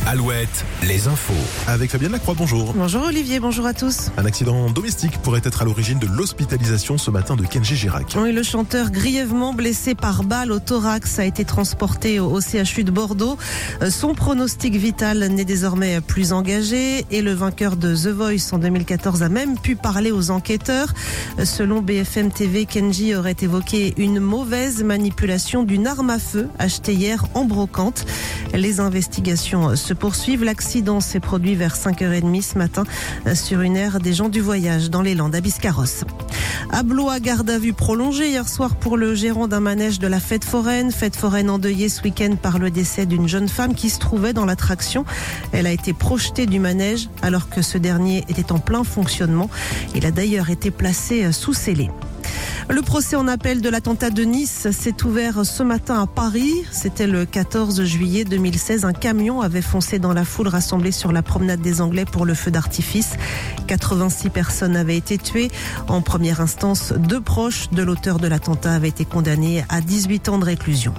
Alouette, les infos. Avec Fabienne Lacroix, bonjour. Bonjour Olivier, bonjour à tous. Un accident domestique pourrait être à l'origine de l'hospitalisation ce matin de Kenji Girac. Oui, le chanteur grièvement blessé par balle au thorax a été transporté au CHU de Bordeaux. Son pronostic vital n'est désormais plus engagé et le vainqueur de The Voice en 2014 a même pu parler aux enquêteurs. Selon BFM TV, Kenji aurait évoqué une mauvaise manipulation d'une arme à feu achetée hier en brocante. Les investigations se poursuivent. L'accident s'est produit vers 5h30 ce matin sur une aire des gens du voyage dans les Landes à Biscarrosse. À Blois, garde à vue prolongée hier soir pour le gérant d'un manège de la fête foraine. Fête foraine endeuillée ce week-end par le décès d'une jeune femme qui se trouvait dans l'attraction. Elle a été projetée du manège alors que ce dernier était en plein fonctionnement. Il a d'ailleurs été placé sous scellé. Le procès en appel de l'attentat de Nice s'est ouvert ce matin à Paris. C'était le 14 juillet 2016. Un camion avait foncé dans la foule rassemblée sur la promenade des Anglais pour le feu d'artifice. 86 personnes avaient été tuées. En première instance, 2 proches de l'auteur de l'attentat avaient été condamnés à 18 ans de réclusion.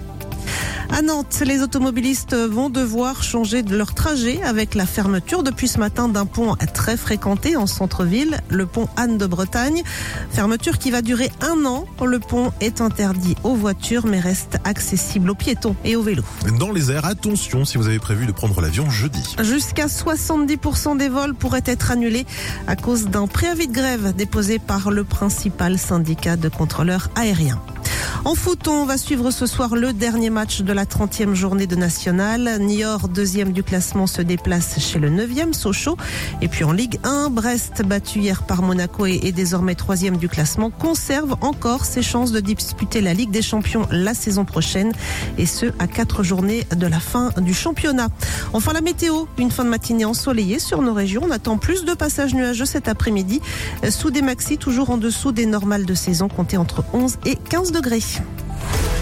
À Nantes, les automobilistes vont devoir changer de leur trajet avec la fermeture depuis ce matin d'un pont très fréquenté en centre-ville, le pont Anne de Bretagne. Fermeture qui va durer 1 an. Le pont est interdit aux voitures mais reste accessible aux piétons et aux vélos. Dans les airs, attention si vous avez prévu de prendre l'avion jeudi. Jusqu'à 70% des vols pourraient être annulés à cause d'un préavis de grève déposé par le principal syndicat de contrôleurs aériens. En foot, on va suivre ce soir le dernier match de la 30e journée de National. Niort, 2e du classement, se déplace chez le 9e, Sochaux. Et puis en Ligue 1, Brest, battu hier par Monaco et désormais 3e du classement, conserve encore ses chances de disputer la Ligue des Champions la saison prochaine. Et ce, à 4 journées de la fin du championnat. Enfin, la météo, une fin de matinée ensoleillée sur nos régions. On attend plus de passages nuageux cet après-midi. Sous des maxis toujours en dessous des normales de saison, comptées entre 11 et 15 degrés.